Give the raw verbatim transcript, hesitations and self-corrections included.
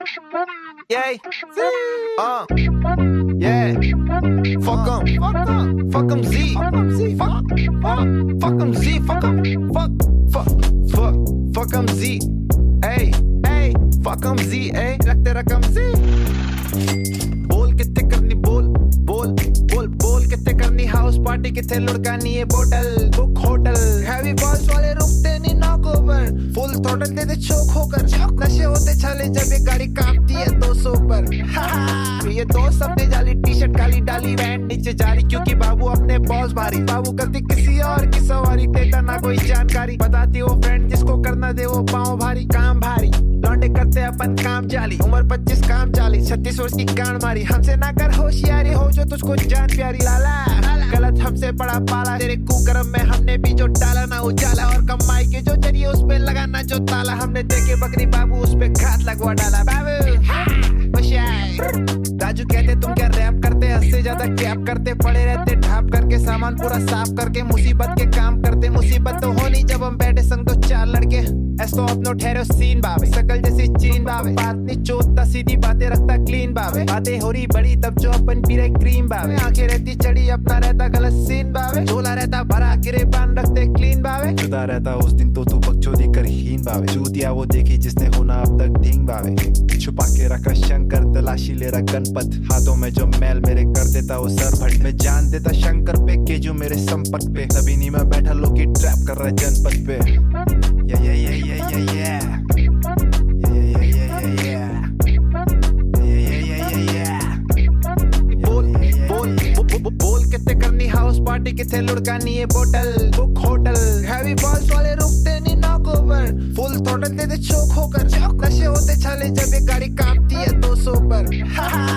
Yeah. Uh. Yeah. Fuck 'em. Fuck 'em Z. Fuck. Fuck 'em Z. Fuck 'em. Fuck. Fuck. Fuck. Fuck 'em Z. Hey. Hey. Fuck 'em Z. Hey. रखते रकम Z. बोल कितने करनी बोल बोल बोल बोल कितने करनी हाउस पार्टी कितने लुढ़कानी है बोतल बुक होटल हैवी बॉल्स वाले रुकते नहीं नॉक ओवर फुल थ्रॉटल देते चोक होकर नशे होते छाले जब ये गाड़ी कांपती है दो सौ पर ये दोस्त अपने जाली टी शर्ट काली डाली वैन नीचे जारी क्योंकि बाबू अपने बॉस भारी बाबू करती किसी और की सवारी देता ना कोई जानकारी बताती वो फ्रेंड जिसको करना दे वो पाँव भारी काम भारी लौंडे करते अपन काम जाली उम्र पच्चीस काम चालीस छत्तीस वर्ष की गांड मारी हमसे ना कर होशियारी हो जो तुझको जान प्यारी लाला गलत हमसे पड़ा पाला तेरे कुकर्म में हमने भी जो डाला ना उजाला और कमाई के जो जरिए उस पे लगाना जो ताला हमने देखे बकरी बाबू उस पे घात लगवा डाला बाबू राजू कहते तुम क्या रैप करते हद ज्यादा कैप करते पड़े रहते ढाप करके सामान पूरा साफ करके मुसीबत के काम करते मुसीबत तो होनी जब हम बैठे संग तो चार लड़के ऐसो अपनो ठहरो सीन बाबे सकल जैसी चीन बाबे बात नहीं चोटता सीधी बातें रखता क्लीन बाबे बातें हो रही बड़ी तब जो अपन पी रहे क्रीम बाबे आंखें रहती चढ़ी अपना रहता गलत सीन बाबे झोला रहता भरा गिरे पान रखते क्लीन बाबे जुदा रहता उस दिन तो तू बकचोदी कर हीन बाबे चूतिया वो देखी जिसने होना अब तक ढींग बाबे छुपा के रखा शंकर तलाशी ले रहा गणपत हाथों में जो मैल मेरे कर देता वो सर भट में जान देता शंकर पे के जो मेरे संपर्क पे तभी नहीं मैं बैठा लोग की ट्रैप कर रहा जनपद पे yeah yeah yeah yeah yeah yeah yeah yeah yeah yeah बोल कितने करनी हाउस पार्टी कितने लुढ़कानी है बोतल बुक होटल हैवी बॉल्स वाले रुकते नहीं नॉक ओवर फुल थ्रॉटल देते चोक होकर नशे होते छाले जब ये गाड़ी कांपती है दो सौ पर